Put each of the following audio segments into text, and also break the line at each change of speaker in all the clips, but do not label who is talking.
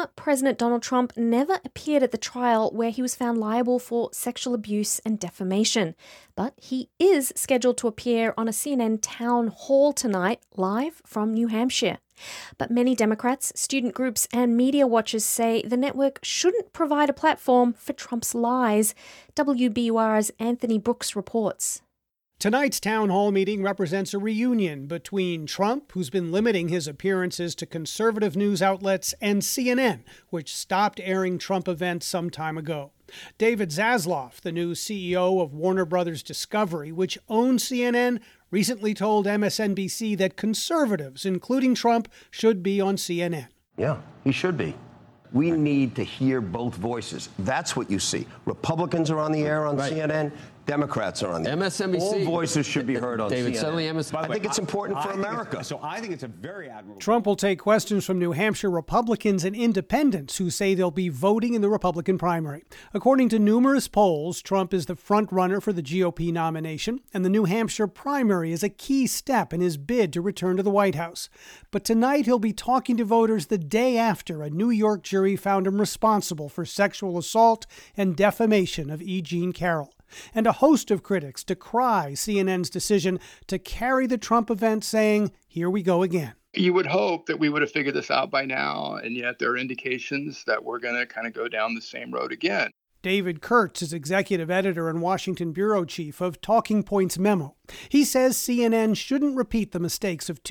Former President Donald Trump never appeared at the trial where he was found liable for sexual abuse and defamation. But he is scheduled to appear on a CNN town hall tonight, live from New Hampshire. But many Democrats, student groups and media watchers say the network shouldn't provide a platform for Trump's lies. WBUR's Anthony Brooks reports.
Tonight's town hall meeting represents a reunion between Trump, who's been limiting his appearances to conservative news outlets, and CNN, which stopped airing Trump events some time ago. David Zaslav, the new CEO of Warner Brothers Discovery, which owns CNN, recently told MSNBC that conservatives, including Trump, should be on CNN.
Yeah, he should be. We need to hear both voices. That's what you see. Republicans are on the air on CNN. Democrats are on the air.
MSNBC.
All voices should be heard on
David,
CNN.
Suddenly MSNBC.
I think it's important for America.
I think it's a very admirable.
Trump will take questions from New Hampshire Republicans and independents who say they'll be voting in the Republican primary. According to numerous polls, Trump is the front runner for the GOP nomination, and the New Hampshire primary is a key step in his bid to return to the White House. But tonight he'll be talking to voters the day after a New York jury found him responsible for sexual assault and defamation of E. Jean Carroll. And a host of critics decry CNN's decision to carry the Trump event, saying, "Here we go again."
You would hope that we would have figured this out by now, and yet there are indications that we're going to kind of go down the same road again.
David Kurtz is executive editor and Washington bureau chief of Talking Points Memo. He says CNN shouldn't repeat the mistakes of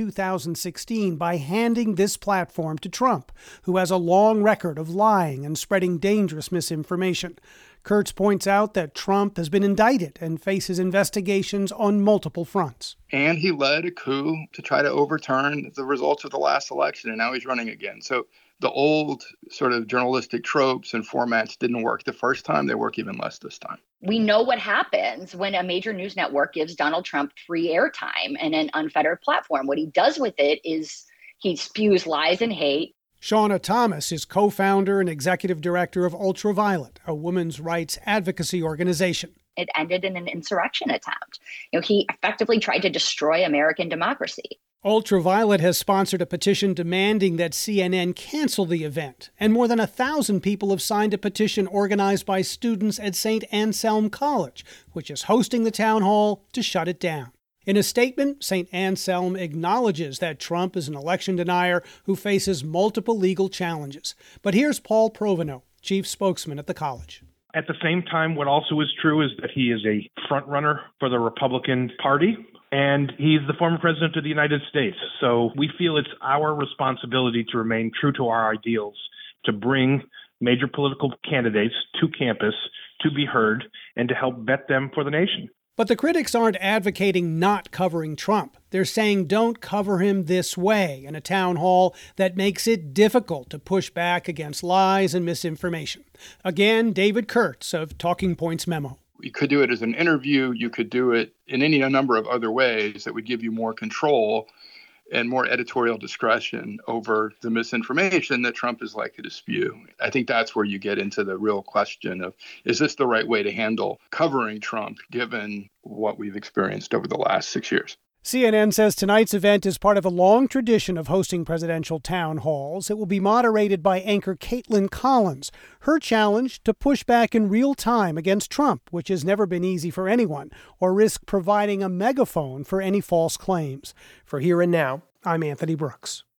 2016 by handing this platform to Trump, who has a long record of lying and spreading dangerous misinformation. Kurtz points out that Trump has been indicted and faces investigations on multiple fronts.
And he led a coup to try to overturn the results of the last election, and now he's running again. So the old sort of journalistic tropes and formats didn't work the first time. They work even less this time.
We know what happens when a major news network gives Donald Trump free airtime and an unfettered platform. What he does with it is he spews lies and hate.
Shauna Thomas is co-founder and executive director of Ultraviolet, a women's rights advocacy organization.
It ended in an insurrection attempt. He effectively tried to destroy American democracy.
Ultraviolet has sponsored a petition demanding that CNN cancel the event, and more than 1,000 people have signed a petition organized by students at St. Anselm College, which is hosting the town hall, to shut it down. In a statement, St. Anselm acknowledges that Trump is an election denier who faces multiple legal challenges. But here's Paul Proveno, chief spokesman at the college.
At the same time, what also is true is that he is a front runner for the Republican Party, and he's the former president of the United States. So we feel it's our responsibility to remain true to our ideals, to bring major political candidates to campus to be heard and to help vet them for the nation.
But the critics aren't advocating not covering Trump. They're saying don't cover him this way in a town hall that makes it difficult to push back against lies and misinformation. Again, David Kurtz of Talking Points Memo.
You could do it as an interview. You could do it in any number of other ways that would give you more control and more editorial discretion over the misinformation that Trump is likely to spew. I think that's where you get into the real question of, is this the right way to handle covering Trump, given what we've experienced over the last 6 years?
CNN says tonight's event is part of a long tradition of hosting presidential town halls. It will be moderated by anchor Caitlin Collins. Her challenge, to push back in real time against Trump, which has never been easy for anyone, or risk providing a megaphone for any false claims. For Here and Now, I'm Anthony Brooks.